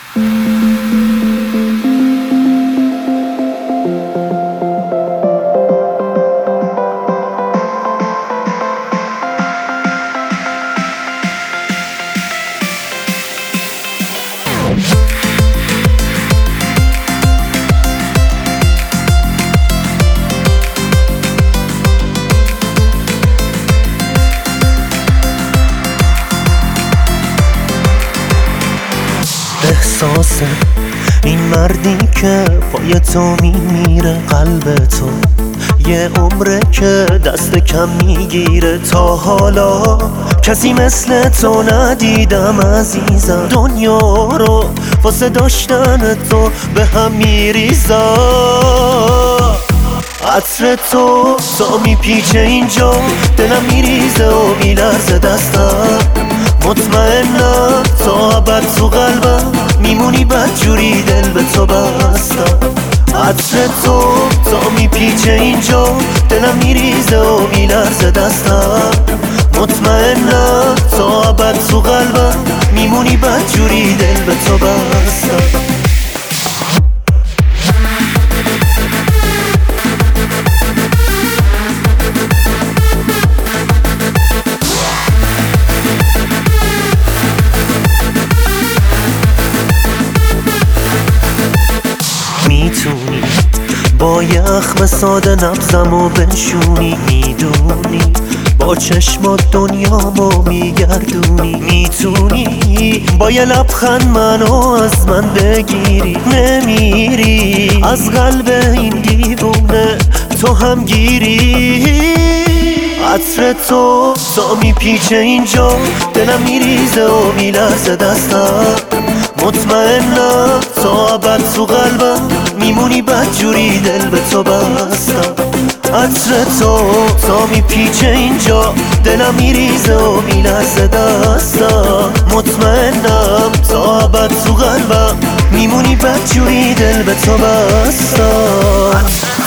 احساس این مردی که پای تو میمیره، قلب تو یه عمره که دست کم میگیره. تا حالا کسی مثل تو ندیدم عزیزم، دنیا رو واسه داشتن تو به هم میریزم. عطر تو تا میپیچه اینجا، دلم میریزه و میلرزه دستم. مطمئنم تا ابد تو قلبم میمونی، بدجوری دل به تو بستم. عطر تو تا میپیچه اینجا، دلم میریزه و میلرزه دستم. مطمئنم تا ابد تو قلبم میمونی، بدجوری دل به تو بستم. میتونی با یه اخم ساده نبضمو بنشونی، میدونی با چشمات دنیامو میگردونی. میتونی با یه لبخند منو از من بگیری، نمیری از قلب این دیوونه تو هم گیری. عطر تو تا میپیچه اینجا، دلم میریزه و میلرزه دستم. مطمئنم تا ابد تو قلبم میمونی، بدجوری دل به تو بستم. عطر تو تا میپیچه اینجا، دلم میریزه و میلرزه دستم. مطمئنم تا ابد تو قلبم میمونی، بدجوری دل به تو بستم.